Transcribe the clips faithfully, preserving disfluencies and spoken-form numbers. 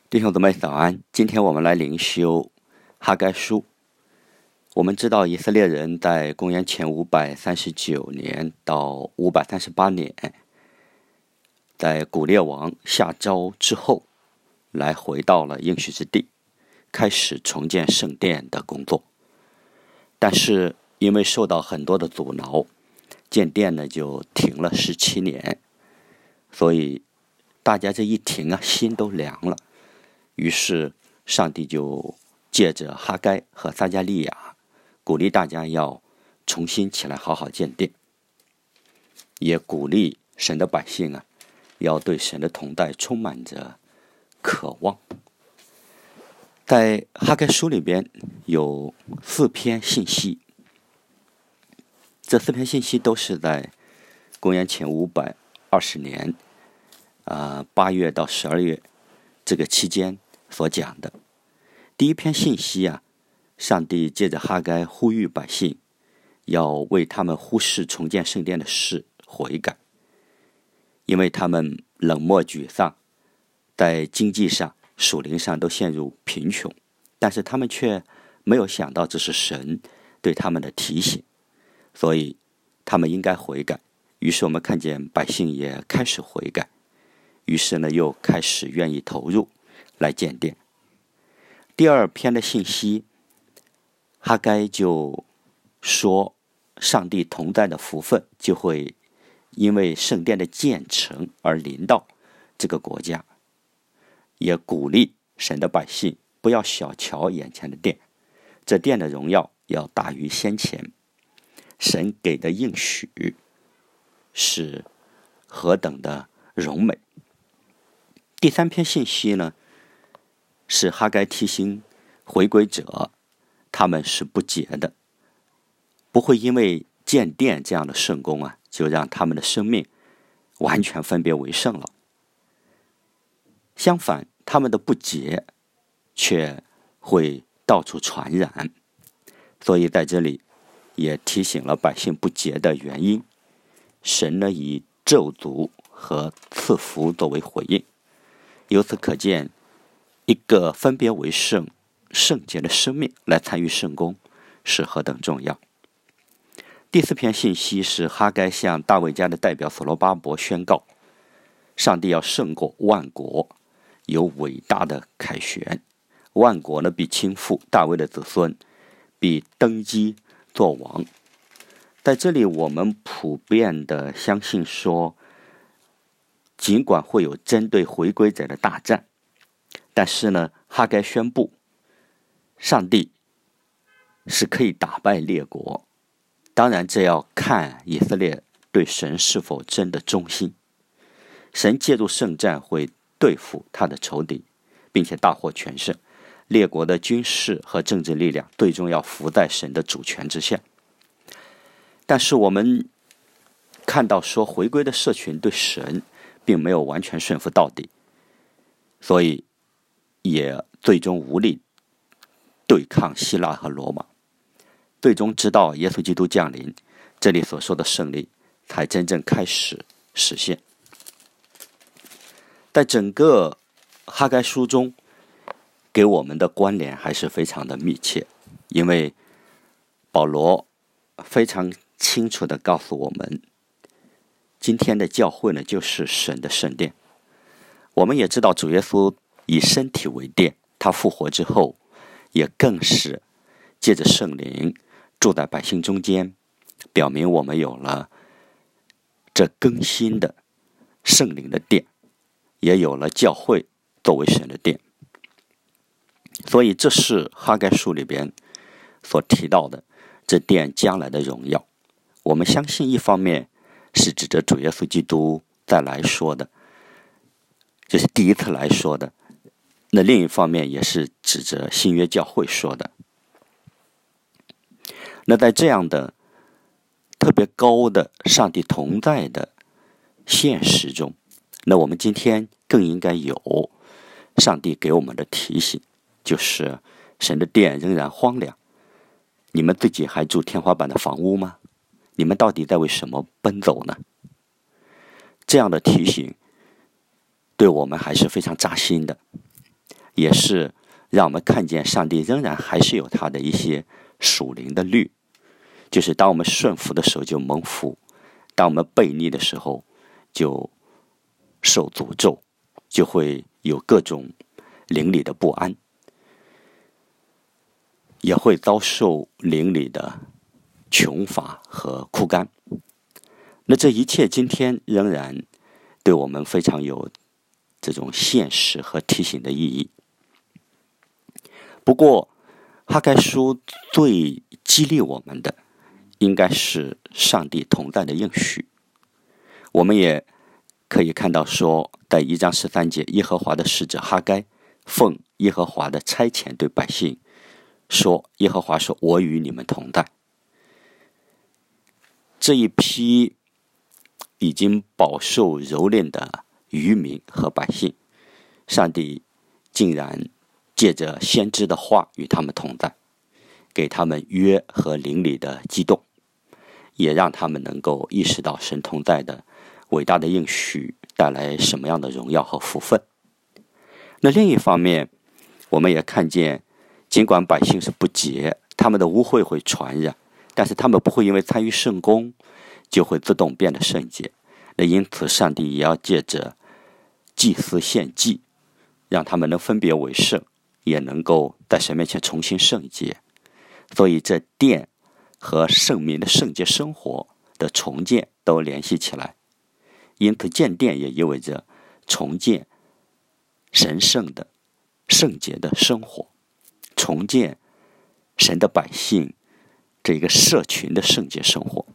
弟兄姊妹早安，今天我们来灵修哈该书。我们知道以色列人在公元前五百三十九年到五百三十八年，在古列王下诏之后，来回到了应许之地，开始重建圣殿的工作。但是因为受到很多的阻挠，建殿呢就停了十七年，所以大家这一停啊，心都凉了。于是上帝就借着哈该和撒迦利亚鼓励大家要重新起来好好建殿，也鼓励神的百姓啊，要对神的同在充满着渴望。在哈该书里边有四篇信息，这四篇信息都是在公元前五百二十年啊八月到十二月这个期间所讲的。第一篇信息啊，上帝借着哈该呼吁百姓要为他们忽视重建圣殿的事悔改，因为他们冷漠沮丧，在经济上属灵上都陷入贫穷，但是他们却没有想到这是神对他们的提醒，所以他们应该悔改。于是我们看见百姓也开始悔改，于是呢又开始愿意投入来建殿。第二篇的信息，哈该就说上帝同在的福分就会因为圣殿的建成而临到这个国家，也鼓励神的百姓不要小瞧眼前的殿，这殿的荣耀要大于先前。神给的应许是何等的荣美。第三篇信息呢，是哈该提醒回归者，他们是不洁的，不会因为建殿这样的圣功啊，就让他们的生命完全分别为圣了。相反，他们的不洁却会到处传染，所以在这里也提醒了百姓不洁的原因。神呢以咒诅和赐福作为回应。由此可见，一个分别为圣、圣洁的生命来参与圣工是何等重要。第四篇信息是哈该向大卫家的代表所罗巴伯宣告，上帝要胜过万国，有伟大的凯旋。万国呢必倾覆，大卫的子孙必登基做王。在这里我们普遍的相信说，尽管会有针对回归者的大战，但是呢，哈该宣布上帝是可以打败列国。当然这要看以色列对神是否真的忠心。神借助圣战会对付他的仇敌，并且大获全胜。列国的军事和政治力量最终要服在神的主权之下。但是我们看到说，回归的社群对神并没有完全顺服到底，所以也最终无力对抗希腊和罗马。最终直到耶稣基督降临，这里所说的胜利才真正开始实现。在整个哈该书中，给我们的关联还是非常的密切，因为保罗非常清楚地告诉我们，今天的教会呢，就是神的圣殿。我们也知道主耶稣以身体为殿，他复活之后也更是借着圣灵住在百姓中间，表明我们有了这更新的圣灵的殿，也有了教会作为神的殿。所以这是哈该书里边所提到的这殿将来的荣耀。我们相信一方面是指着主耶稣基督再来说的，这是第一次来说的，那另一方面也是指着新约教会说的。那在这样的特别高的上帝同在的现实中，那我们今天更应该有上帝给我们的提醒，就是神的殿仍然荒凉，你们自己还住天花板的房屋吗？你们到底在为什么奔走呢？这样的提醒对我们还是非常扎心的。 也是让我们看见上帝仍然还是有他的一些属灵的律，就是当我们顺服的时候就蒙福，当我们悖逆的时候就受诅咒，就会有各种灵里的不安，也会遭受灵里的穷乏和枯干。那这一切今天仍然对我们非常有这种现实和提醒的意义。不过哈该书最激励我们的应该是上帝同在的应许。我们也可以看到说，在一章十三节，耶和华的使者哈该奉耶和华的差遣对百姓说，耶和华说，我与你们同在。这一批已经饱受蹂躏的渔民和百姓，上帝竟然借着先知的话与他们同在，给他们约和灵里的激动，也让他们能够意识到神同在的伟大的应许带来什么样的荣耀和福分。那另一方面，我们也看见，尽管百姓是不洁，他们的污秽会传染，但是他们不会因为参与圣工就会自动变得圣洁。那因此上帝也要借着祭司献祭，让他们能分别为圣，也能够在神面前重新圣洁。所以这殿和圣民的圣洁生活的重建都联系起来。因此建殿也意味着重建神圣的圣洁的生活，重建神的百姓这一个社群的圣洁生活。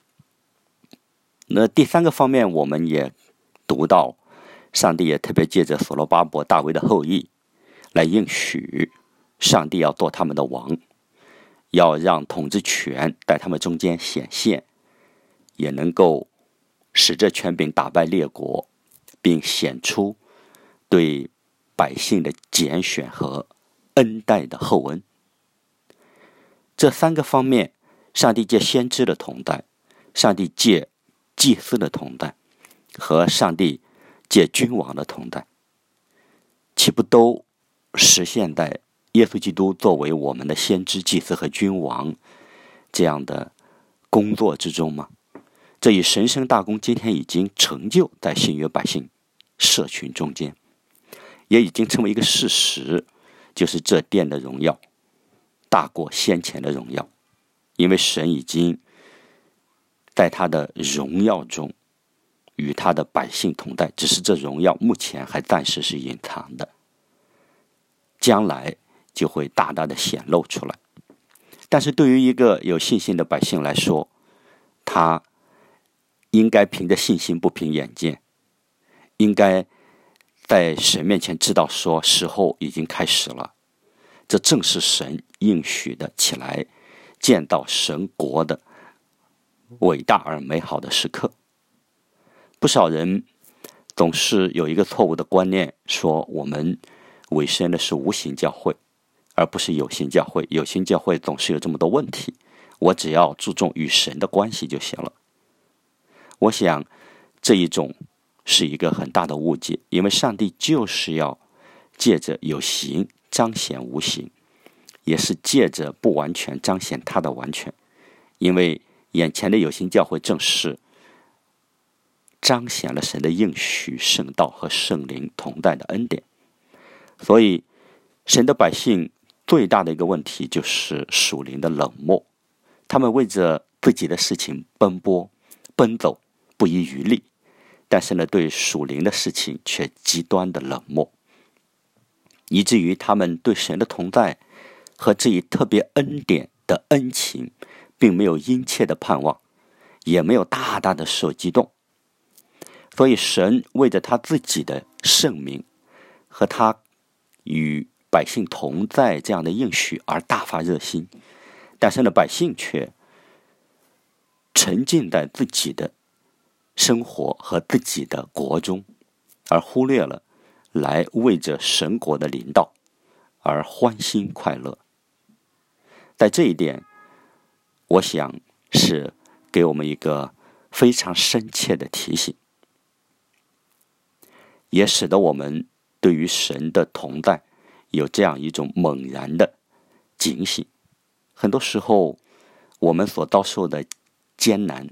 那第三个方面，我们也读到上帝也特别借着所罗巴伯大卫的后裔来应许上帝要做他们的王，要让统治权在他们中间显现，也能够使这权柄打败列国，并显出对百姓的拣选和恩待的厚恩。这三个方面，上帝借先知的同在，上帝借祭司的同在，和上帝借君王的同在，岂不都实现在耶稣基督作为我们的先知、祭司和君王这样的工作之中吗？这一神圣大功今天已经成就在新约百姓社群中间，也已经成为一个事实，就是这殿的荣耀大过先前的荣耀，因为神已经在他的荣耀中与他的百姓同在，只是这荣耀目前还暂时是隐藏的，将来就会大大的显露出来。但是对于一个有信心的百姓来说，他应该凭着信心不凭眼见，应该在神面前知道说时候已经开始了，这正是神应许的起来见到神国的伟大而美好的时刻。不少人总是有一个错误的观念，说我们委身的是无形教会，而不是有形教会。有形教会总是有这么多问题，我只要注重与神的关系就行了。我想这一种是一个很大的误解，因为上帝就是要借着有形彰显无形，也是借着不完全彰显他的完全。因为眼前的有形教会正是彰显了神的应许、圣道和圣灵同在的恩典。所以神的百姓最大的一个问题就是属灵的冷漠，他们为着自己的事情奔波奔走，不遗余力，但是呢，对属灵的事情却极端的冷漠，以至于他们对神的同在和这一特别恩典的恩情并没有殷切的盼望，也没有大大的受激动。所以神为着他自己的圣名和他与百姓同在这样的应许而大发热心，但是呢，百姓却沉浸在自己的生活和自己的国中，而忽略了来为着神国的领导而欢欣快乐。在这一点，我想是给我们一个非常深切的提醒，也使得我们对于神的同在有这样一种猛然的警醒。很多时候我们所遭受的艰难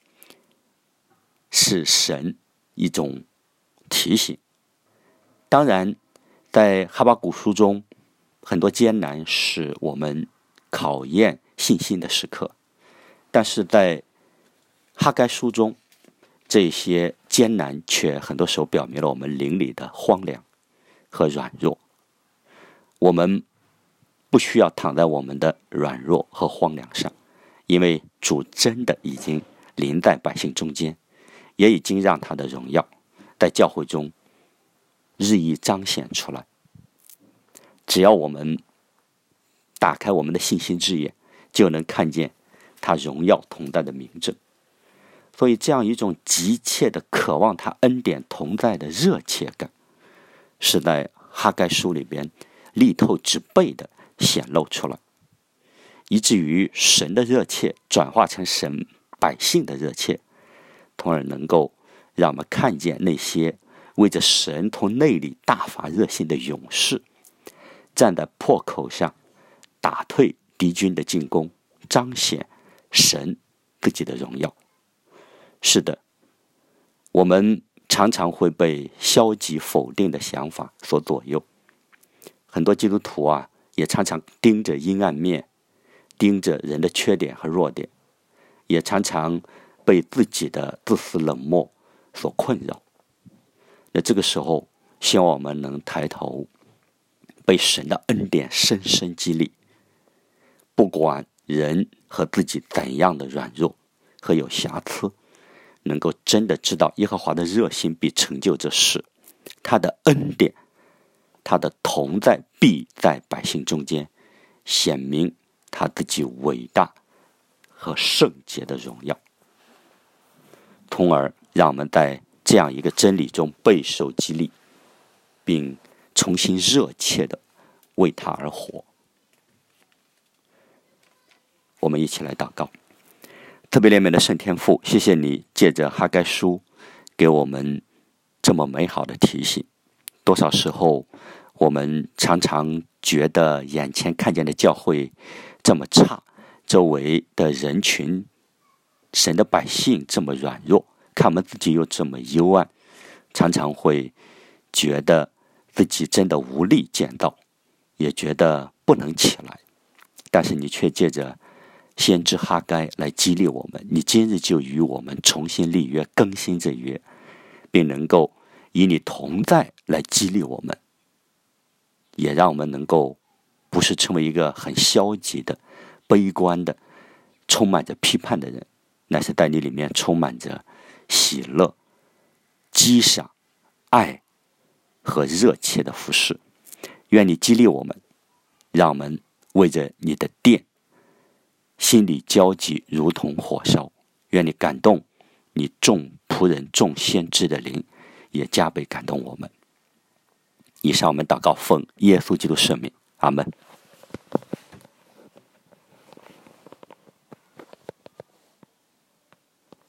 是神一种提醒。当然在哈巴谷书中，很多艰难是我们考验信心的时刻，但是在哈该书中，这些艰难却很多时候表明了我们灵里的荒凉和软弱。我们不需要躺在我们的软弱和荒凉上，因为主真的已经临在百姓中间，也已经让他的荣耀在教会中日益彰显出来。只要我们打开我们的信心之眼，就能看见他荣耀同在的明证。所以这样一种急切的渴望他恩典同在的热切感，是在哈该书里边力透纸背的显露出来，以至于神的热切转化成神百姓的热切，从而能够让我们看见那些为着神从内里大发热心的勇士，站在破口上打退敌军的进攻，彰显神自己的荣耀。是的，我们常常会被消极否定的想法所左右。很多基督徒啊，也常常盯着阴暗面，盯着人的缺点和弱点，也常常被自己的自私冷漠所困扰。那这个时候，希望我们能抬头，被神的恩典深深激励，不管人和自己怎样的软弱和有瑕疵，能够真的知道耶和华的热心必成就这事，他的恩典，他的同在必在百姓中间显明他自己伟大和圣洁的荣耀，从而让我们在这样一个真理中备受激励，并重新热切的为他而活。我们一起来祷告。特别怜悯的圣天父，谢谢你借着哈该书给我们这么美好的提醒。多少时候我们常常觉得眼前看见的教会这么差，周围的人群神的百姓这么软弱，看我们自己又这么幽暗，常常会觉得自己真的无力建造，也觉得不能起来。但是你却借着先知哈该来激励我们，你今日就与我们重新立约，更新这约，并能够以你同在来激励我们，也让我们能够不是成为一个很消极的、悲观的、充满着批判的人，乃是在你里面充满着喜乐、激赏、爱和热切的服侍。愿你激励我们，让我们为着你的殿心里焦急如同火烧。愿你感动你众仆人众先知的灵，也加倍感动我们。以上我们祷告奉耶稣基督圣名，阿们。